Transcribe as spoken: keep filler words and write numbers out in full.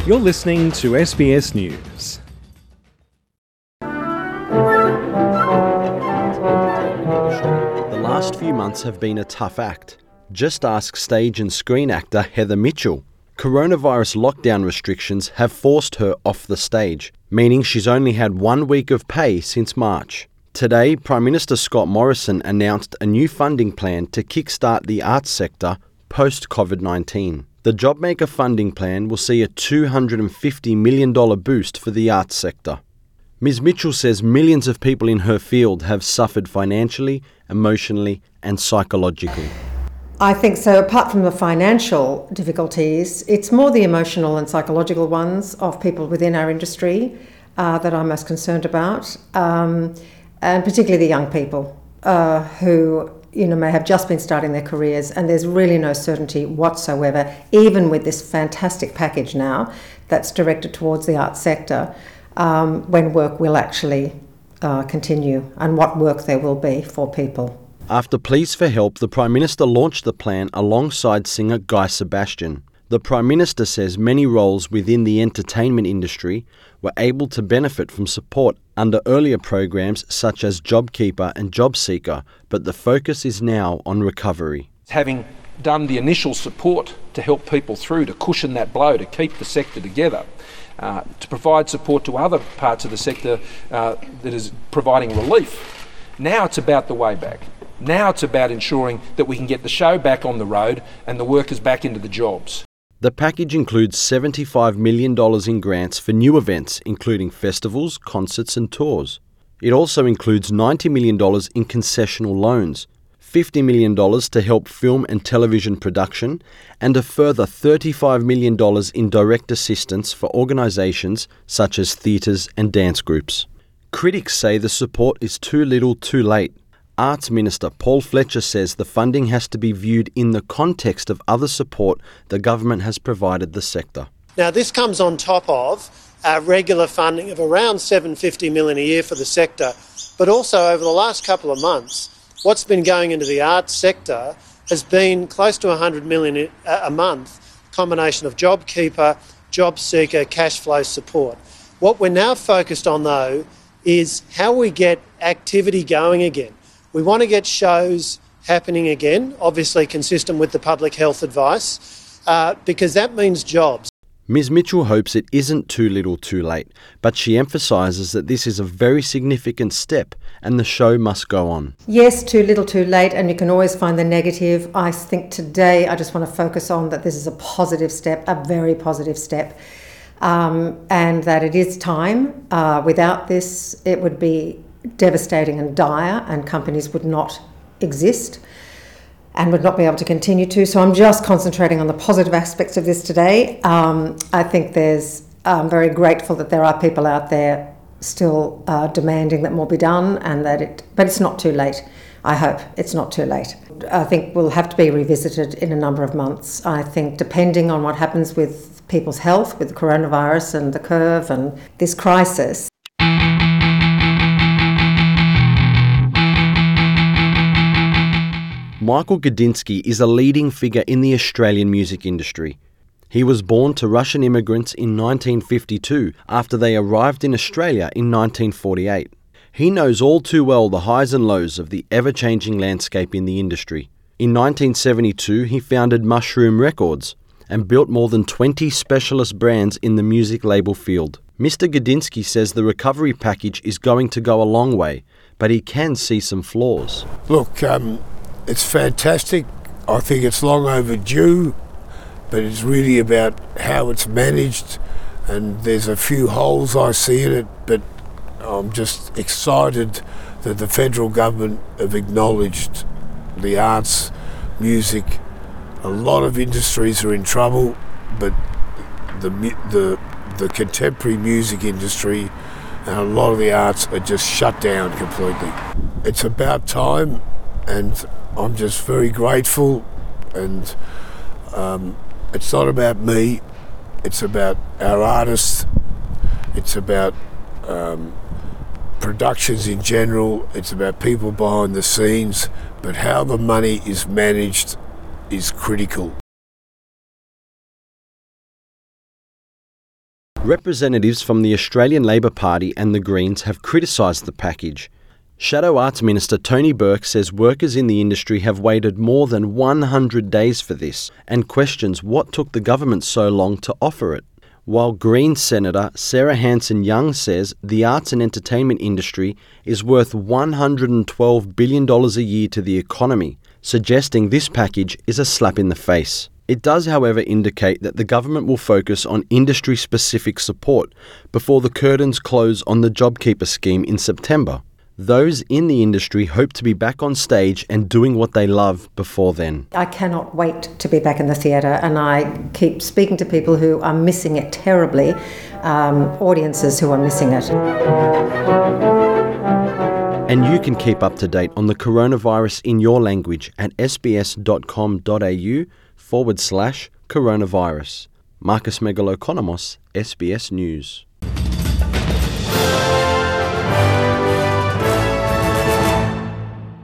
You're listening to S B S News. The last few months have been a tough act. Just ask stage and screen actor Heather Mitchell. Coronavirus lockdown restrictions have forced her off the stage, meaning she's only had one week of pay since March. Today, Prime Minister Scott Morrison announced a new funding plan to kickstart the arts sector post-COVID nineteen. The JobMaker funding plan will see a two hundred fifty million dollars boost for the arts sector. Miz Mitchell says millions of people in her field have suffered financially, emotionally and psychologically. I think so. Apart from the financial difficulties, it's more the emotional and psychological ones of people within our industry uh, that I'm most concerned about, um, and particularly the young people uh, who, you know, may have just been starting their careers, and there's really no certainty whatsoever, even with this fantastic package now that's directed towards the arts sector, um, when work will actually uh, continue and what work there will be for people. After pleas for help, the Prime Minister launched the plan alongside singer Guy Sebastian. The Prime Minister says many roles within the entertainment industry were able to benefit from support under earlier programs such as JobKeeper and JobSeeker, but the focus is now on recovery. Having done the initial support to help people through, to cushion that blow, to keep the sector together, uh, to provide support to other parts of the sector uh, that is providing relief, now it's about the way back. Now it's about ensuring that we can get the show back on the road and the workers back into the jobs. The package includes seventy-five million dollars in grants for new events, including festivals, concerts and tours. It also includes ninety million dollars in concessional loans, fifty million dollars to help film and television production, and a further thirty-five million dollars in direct assistance for organisations such as theatres and dance groups. Critics say the support is too little too late. Arts Minister Paul Fletcher says the funding has to be viewed in the context of other support the government has provided the sector. Now, this comes on top of our regular funding of around seven hundred fifty million dollars a year for the sector, but also over the last couple of months, what's been going into the arts sector has been close to one hundred million dollars a month, combination of JobKeeper, JobSeeker, cash flow support. What we're now focused on, though, is how we get activity going again. We want to get shows happening again, obviously consistent with the public health advice, uh, because that means jobs. Miz Mitchell hopes it isn't too little too late, but she emphasises that this is a very significant step and the show must go on. Yes, too little too late, and you can always find the negative. I think today I just want to focus on that this is a positive step, a very positive step, um, and that it is time. Uh, without this, it would be devastating and dire, and companies would not exist and would not be able to continue to. So I'm just concentrating on the positive aspects of this today. Um, I think there's, I'm very grateful that there are people out there still uh, demanding that more be done, and that it, but it's not too late. I hope it's not too late. I think we'll have to be revisited in a number of months. I think depending on what happens with people's health, with the coronavirus and the curve and this crisis. Michael Gudinski is a leading figure in the Australian music industry. He was born to Russian immigrants in nineteen fifty-two after they arrived in Australia in nineteen forty-eight. He knows all too well the highs and lows of the ever-changing landscape in the industry. In nineteen seventy-two, he founded Mushroom Records and built more than twenty specialist brands in the music label field. Mister Gudinski says the recovery package is going to go a long way, but he can see some flaws. Look, um... it's fantastic. I think it's long overdue, but it's really about how it's managed, and there's a few holes I see in it, but I'm just excited that the federal government have acknowledged the arts, music. A lot of industries are in trouble, but the the the contemporary music industry and a lot of the arts are just shut down completely. It's about time, and I'm just very grateful, and um, it's not about me, it's about our artists, it's about um, productions in general, it's about people behind the scenes, but how the money is managed is critical. Representatives from the Australian Labor Party and the Greens have criticised the package. Shadow Arts Minister Tony Burke says workers in the industry have waited more than one hundred days for this and questions what took the government so long to offer it. While Greens Senator Sarah Hanson-Young says the arts and entertainment industry is worth one hundred twelve billion dollars a year to the economy, suggesting this package is a slap in the face. It does, however, indicate that the government will focus on industry-specific support before the curtains close on the JobKeeper scheme in September. Those in the industry hope to be back on stage and doing what they love before then. I cannot wait to be back in the theatre, and I keep speaking to people who are missing it terribly, um, audiences who are missing it. And you can keep up to date on the coronavirus in your language at sbs.com.au forward slash coronavirus. Marcus Megalokonomos, S B S News.